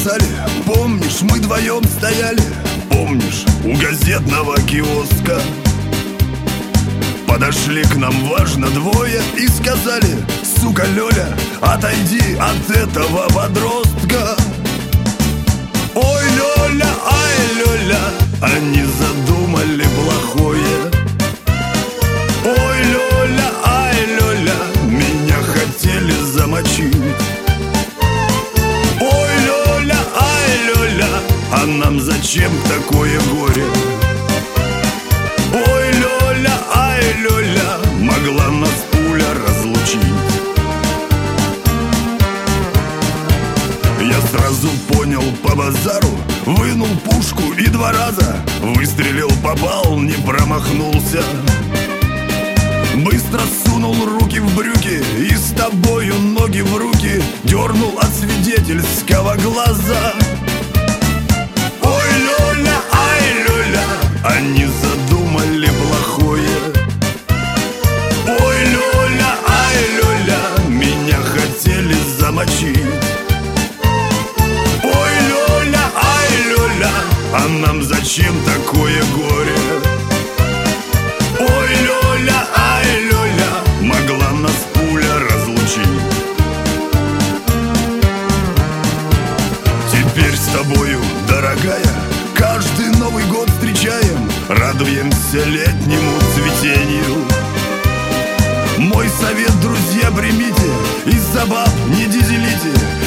сказали: помнишь, мы вдвоем стояли, помнишь, у газетного киоска. Подошли к нам важно двое и сказали: сука, Лёля, отойди от этого подростка. Ой, Лёля, ай, Лёля, они задумали плохое. Ой, Лёля, ай, Лёля, меня хотели замочить. Ой, Лёля, ай, Лёля, а нам зачем такое горе? Ой, Лёля, ай, Лёля, могла нас пуля разлучить. Я сразу понял по базару, вынул пушку и 2 раза выстрелил, попал, не промахнулся. Быстро сунул руки в брюки и с тобою ноги в руки дернул от свидетельского глаза. Ой, Лёля, ай, Лёля, они задумали плохое. Ой, Лёля, ай, Лёля, меня хотели замочить. Ой, Лёля, ай, Лёля, а нам зачем такое горе? Ой, Лёля, ай, Лёля, могла нас пуля разлучить. Теперь с тобою, дорогая, каждый Новый год встречаем, радуемся летнему цветению. Мой совет, друзья, примите, из-за баб не дизелите,